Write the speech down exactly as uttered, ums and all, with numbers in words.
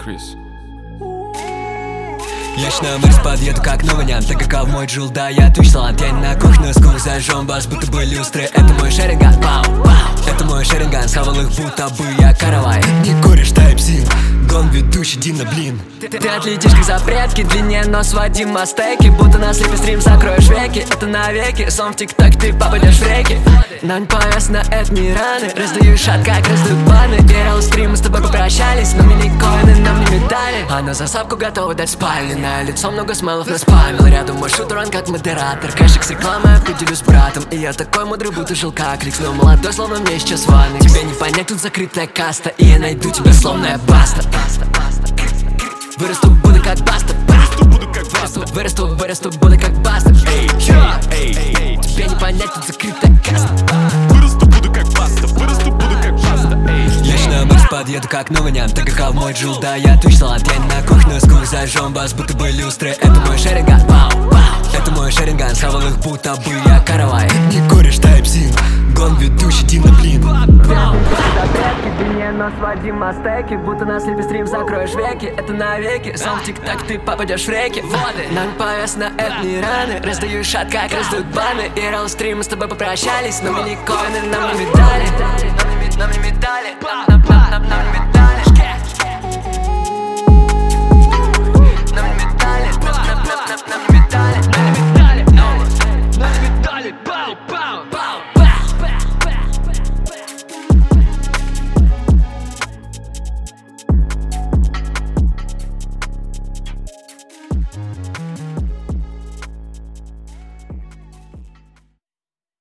Крис. Я ж на мэрс подъеду как новонян, так как в мой джул, да, я твич талант. Я не на кухне, скоро зажжем бас, будто бы люстры. Это мой шеринган, пау, пау. Это мой шеринган, схавал их, будто бы я каравай. Не куришь тайп-син, гон ведущий Дина, блин. Ты, ты отлетишь как запретки, длиннее нос Вадим Мастеки. Будто на слепе стрим закроешь веки, это навеки. Сон в тик-так, ты попадешь в реки. Нань повестно, это не раны. Раздаю шат, как раздают баны. Ирал стрим, мы с тобой попрощались, но мини-коины нам не медали. А на засадку готовы дать спальни. На лицо много смайлов наспамил. Рядом мой шутер, он как модератор. Кэшик с рекламой определю с братом. И я такой мудрый, будто жилка Крикс. Но молодой, словно мне сейчас ванны. Тебе не понять, тут закрытая каста. И я найду тебя, словно я баста. Вырасту, буду как баста. Вырасту, буду как баста. Вырасту, вырасту, буду как баста. Эй, эй, эй, тебе не понять, тут закрытая каста. Вырасту, буду как баста. Вырасту, буду как баста. Я ж на мэрс подъеду как новонян, так как в мой джул, да, я твич талант. Я не на кухне, скоро зажжем бас, будто бы люстры. Это мой шеринган, пау, пау. Это мой шеринган, схавал их, будто бы я каравай. Не куришь тайп-син, гон ведущий Дина, блин. Длиннее нос Вадим Мастеки, будто на слепе стрим закроешь веки. Это навеки, сон в тик-так, ты попадешь в реки. Воды, нам повестно, это не раны. Раздаю шат, как раздают баны. Ирал стрим, мы с тобой попрощались, но мини-коины нам не медали. Нам не медали, нам, нам, нам не медали.